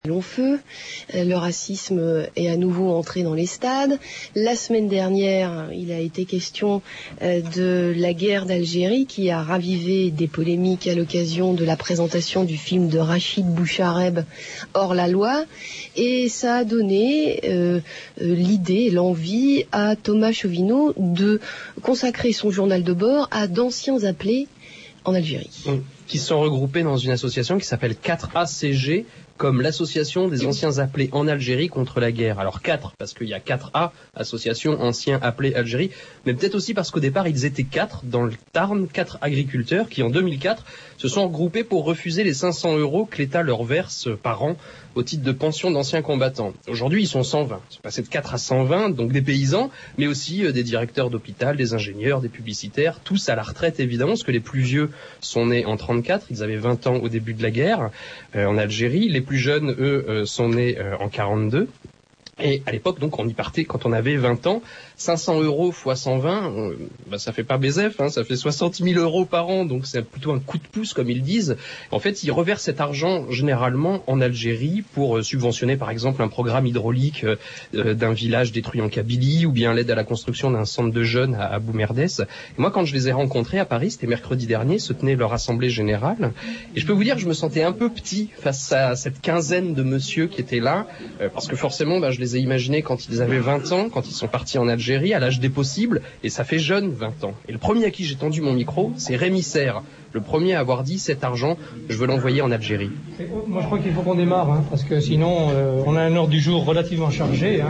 Long feu, le racisme est à nouveau entré dans les stades. La semaine dernière, il a été question de la guerre d'Algérie qui a ravivé des polémiques à l'occasion de la présentation du film de Rachid Bouchareb, Hors la loi, et ça a donné l'idée, l'envie à Thomas Chauvineau de consacrer son journal de bord à d'anciens appelés en Algérie. Qui sont regroupés dans une association qui s'appelle 4ACG, comme l'association des anciens appelés en Algérie contre la guerre. Alors 4, parce qu'il y a 4A, association anciens appelés Algérie, mais peut-être aussi parce qu'au départ, ils étaient 4 dans le Tarn, 4 agriculteurs qui, en 2004, se sont regroupés pour refuser les 500 € que l'État leur verse par an au titre de pension d'anciens combattants. Aujourd'hui, ils sont 120. Ils sont passés de 4 à 120, donc des paysans, mais aussi des directeurs d'hôpital, des ingénieurs, des publicitaires, tous à la retraite évidemment, parce que les plus vieux sont nés en 34, ils avaient 20 ans au début de la guerre en Algérie. Les plus jeunes, eux, sont nés en 42. Et à l'époque, donc, on y partait quand on avait 20 ans. 500 € fois 120, ça fait pas BZF, ça fait 60 000 € par an, donc c'est plutôt un coup de pouce, comme ils disent. En fait, ils reversent cet argent généralement en Algérie pour subventionner, par exemple, un programme hydraulique d'un village détruit en Kabylie, ou bien l'aide à la construction d'un centre de jeunes à Boumerdès. Et moi, quand je les ai rencontrés à Paris, c'était mercredi dernier, se tenait leur assemblée générale. Et je peux vous dire que je me sentais un peu petit face à cette quinzaine de messieurs qui étaient là, parce que forcément, je les ai imaginés quand ils avaient 20 ans, quand ils sont partis en Algérie, à l'âge des possibles, et ça fait jeune 20 ans. Et le premier à qui j'ai tendu mon micro, c'est Rémi Serre, le premier à avoir dit cet argent, je veux l'envoyer en Algérie. Moi je crois qu'il faut qu'on démarre, parce que sinon on a un ordre du jour relativement chargé.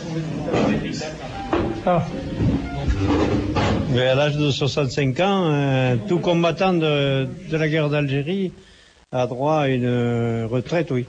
Mais à l'âge de 65 ans, tout combattant de la guerre d'Algérie a droit à une retraite, oui,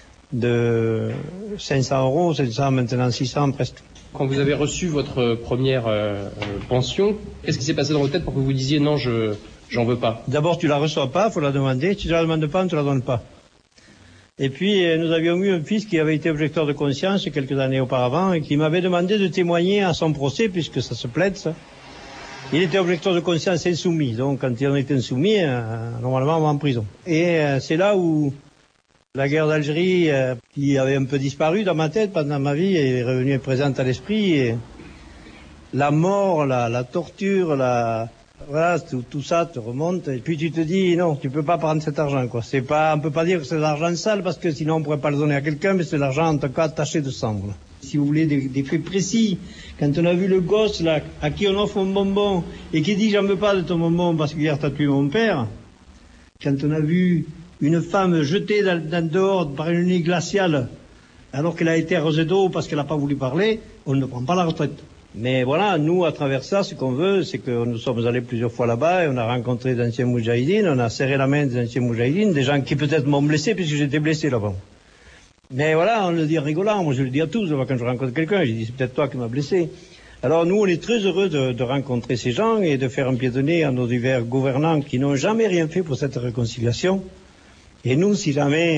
de 500 €, 700, maintenant 600 presque. Quand vous avez reçu votre première pension, qu'est-ce qui s'est passé dans votre tête pour que vous disiez non, j'en veux pas? D'abord, tu la reçois pas, faut la demander. Si tu la demandes pas, on te la donne pas. Et puis, nous avions eu un fils qui avait été objecteur de conscience quelques années auparavant et qui m'avait demandé de témoigner à son procès, puisque ça se plaide, ça. Il était objecteur de conscience insoumis, donc quand il en était insoumis, normalement, on va en prison. Et c'est là où la guerre d'Algérie, qui avait un peu disparu dans ma tête pendant ma vie, est revenue présente à l'esprit. Et la mort, la torture, voilà, tout ça te remonte. Et puis tu te dis, non, tu peux pas prendre cet argent, quoi. On peut pas dire que c'est de l'argent sale, parce que sinon on pourrait pas le donner à quelqu'un, mais c'est de l'argent, en tout cas, taché de sang, voilà. Si vous voulez des faits précis, quand on a vu le gosse, là, à qui on offre un bonbon, et qui dit, j'en veux pas de ton bonbon parce que hier t'as tué mon père, quand on a vu une femme jetée dehors par une nuit glaciale, alors qu'elle a été arrosée d'eau parce qu'elle n'a pas voulu parler, on ne prend pas la retraite. Mais voilà, nous, à travers ça, ce qu'on veut, c'est que nous sommes allés plusieurs fois là-bas et on a rencontré d'anciens moudjahidines, on a serré la main des anciens moudjahidines, des gens qui peut-être m'ont blessé puisque j'étais blessé là-bas. Mais voilà, on le dit en rigolant, moi je le dis à tous, quand je rencontre quelqu'un, je dis c'est peut-être toi qui m'as blessé. Alors nous, on est très heureux de rencontrer ces gens et de faire un pied de nez à nos divers gouvernants qui n'ont jamais rien fait pour cette réconciliation. Et nous, si jamais,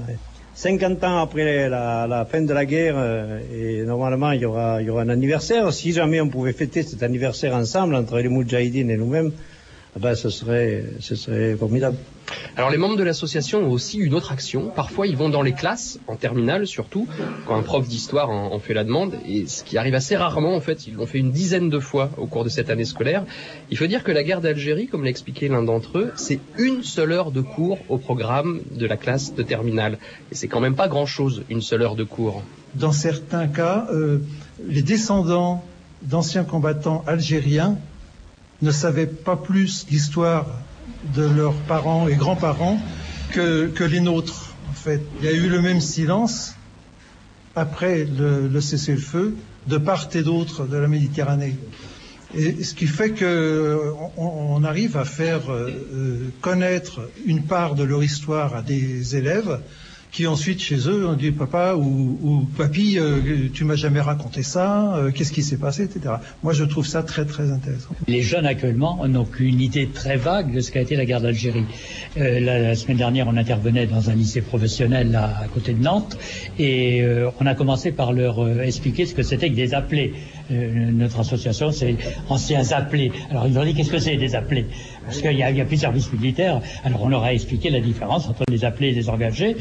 50 ans après la fin de la guerre, et normalement il y aura un anniversaire, si jamais on pouvait fêter cet anniversaire ensemble entre les moudjahidines et nous-mêmes, ce serait formidable. Alors les membres de l'association ont aussi une autre action. Parfois ils vont dans les classes, en terminale surtout, quand un prof d'histoire en fait la demande, et ce qui arrive assez rarement en fait, ils l'ont fait une dizaine de fois au cours de cette année scolaire. Il faut dire que la guerre d'Algérie, comme l'a expliqué l'un d'entre eux, c'est une seule heure de cours au programme de la classe de terminale. Et c'est quand même pas grand-chose, une seule heure de cours. Dans certains cas, les descendants d'anciens combattants algériens ne savaient pas plus l'histoire de leurs parents et grands-parents que les nôtres, en fait. Il y a eu le même silence après le cessez-le-feu de part et d'autre de la Méditerranée. Et ce qui fait qu'on arrive à faire connaître une part de leur histoire à des élèves qui ensuite chez eux ont dit papa ou papy, tu m'as jamais raconté ça, qu'est-ce qui s'est passé, etc. Moi je trouve ça très très intéressant. Les jeunes actuellement n'ont qu'une idée très vague de ce qu'a été la guerre d'Algérie. La semaine dernière on intervenait dans un lycée professionnel là, à côté de Nantes et on a commencé par leur expliquer ce que c'était que des appelés. Notre association c'est anciens appelés. Alors ils leur dit qu'est-ce que c'est des appelés? Parce qu'il y a plus de service militaire. Alors on leur a expliqué la différence entre les appelés et les engagés, que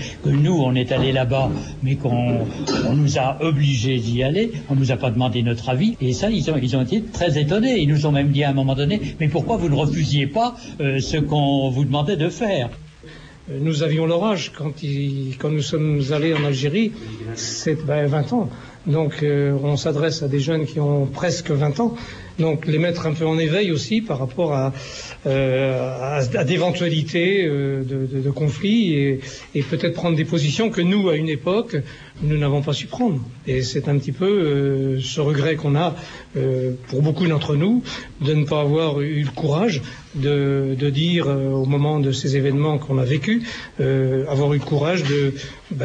nous, on est allé là-bas, mais qu'on nous a obligés d'y aller, on nous a pas demandé notre avis, et ça, ils ont été très étonnés. Ils nous ont même dit à un moment donné, mais pourquoi vous ne refusiez pas ce qu'on vous demandait de faire? Nous avions leur âge quand nous sommes allés en Algérie, c'est 20 ans. Donc on s'adresse à des jeunes qui ont presque 20 ans. Donc les mettre un peu en éveil aussi par rapport à d'éventualités de conflits et peut-être prendre des positions que nous, à une époque, nous n'avons pas su prendre. Et c'est un petit peu ce regret qu'on a pour beaucoup d'entre nous de ne pas avoir eu le courage de dire au moment de ces événements qu'on a vécus, avoir eu le courage de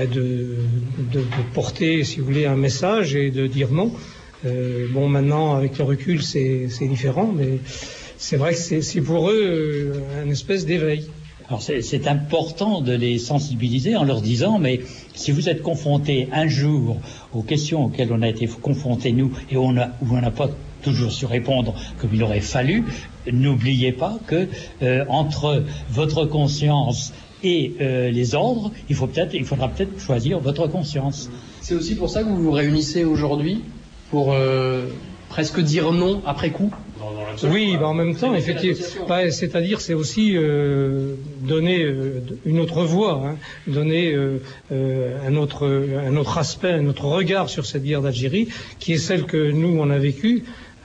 porter, si vous voulez, un message et de dire non. Bon, maintenant, avec le recul, c'est différent, mais c'est vrai que c'est pour eux une espèce d'éveil. Alors c'est important de les sensibiliser en leur disant, mais si vous êtes confrontés un jour aux questions auxquelles on a été confrontés nous et où on n'a pas toujours su répondre comme il aurait fallu, n'oubliez pas que entre votre conscience et les ordres, il faudra peut-être choisir votre conscience. C'est aussi pour ça que vous vous réunissez aujourd'hui, pour presque dire non après coup? Oui, en même temps, effectivement, c'est-à-dire c'est aussi donner une autre voie, hein, donner un autre aspect, un autre regard sur cette guerre d'Algérie, qui est celle que nous on a vécue.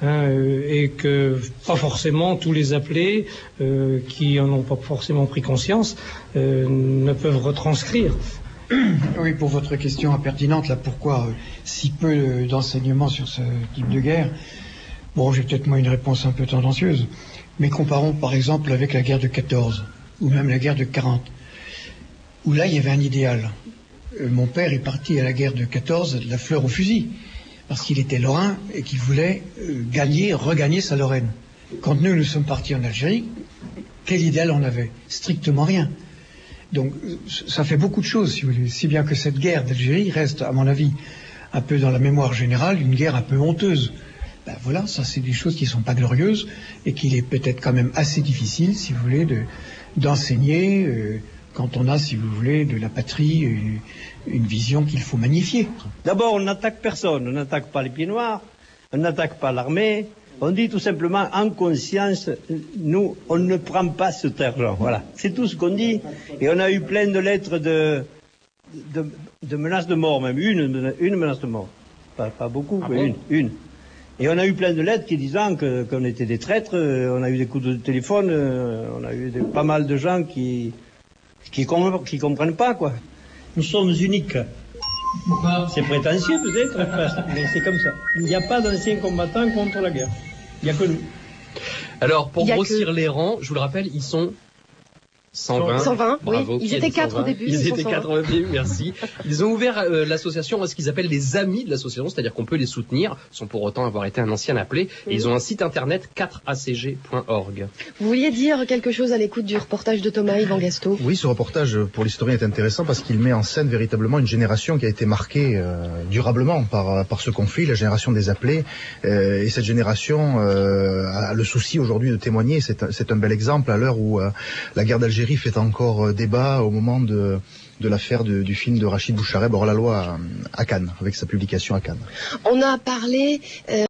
Et que pas forcément tous les appelés qui en ont pas forcément pris conscience ne peuvent retranscrire. Oui, pour votre question impertinente, là, pourquoi si peu d'enseignements sur ce type de guerre? Bon, j'ai peut-être moi une réponse un peu tendancieuse, mais comparons par exemple avec la guerre de 14, ou même la guerre de 40, où là il y avait un idéal. Mon père est parti à la guerre de 14 de la fleur au fusil, parce qu'il était lorrain et qu'il voulait regagner sa Lorraine. Quand nous sommes partis en Algérie, quel idéal on avait? Strictement rien. Donc ça fait beaucoup de choses, si vous voulez, si bien que cette guerre d'Algérie reste, à mon avis, un peu dans la mémoire générale, une guerre un peu honteuse. Ben voilà, ça c'est des choses qui ne sont pas glorieuses et qu'il est peut-être quand même assez difficile, si vous voulez, d'enseigner quand on a, si vous voulez, de la patrie, une vision qu'il faut magnifier. D'abord, on n'attaque personne, on n'attaque pas les pieds noirs, on n'attaque pas l'armée. On dit tout simplement, en conscience, nous, on ne prend pas cet argent. Voilà, c'est tout ce qu'on dit. Et on a eu plein de lettres de menaces de mort, même une menace de mort. Pas beaucoup, mais une. Et on a eu plein de lettres qui disant qu'on était des traîtres. On a eu des coups de téléphone. On a eu pas mal de gens qui comprennent pas, quoi. Nous sommes uniques. C'est prétentieux peut-être, mais c'est comme ça. Il n'y a pas d'anciens combattants contre la guerre. Il n'y a que nous. Alors, pour grossir les rangs, je vous le rappelle, ils sont 120. 120, bravo. Oui. Ils étaient 4 au début. Ils étaient 4 au début, merci. Ils ont ouvert l'association, ce qu'ils appellent les amis de l'association, c'est-à-dire qu'on peut les soutenir, sans pour autant avoir été un ancien appelé. Et ils ont un site internet 4acg.org. Vous vouliez dire quelque chose à l'écoute du reportage de Thomas Yvan Gastaud? Oui, ce reportage pour l'historien est intéressant parce qu'il met en scène véritablement une génération qui a été marquée durablement par ce conflit, la génération des appelés. Et cette génération a le souci aujourd'hui de témoigner. C'est un bel exemple à l'heure où la guerre d'Algérie fait encore débat au moment de l'affaire du film de Rachid Bouchareb hors la loi à Cannes, avec sa publication à Cannes. On a parlé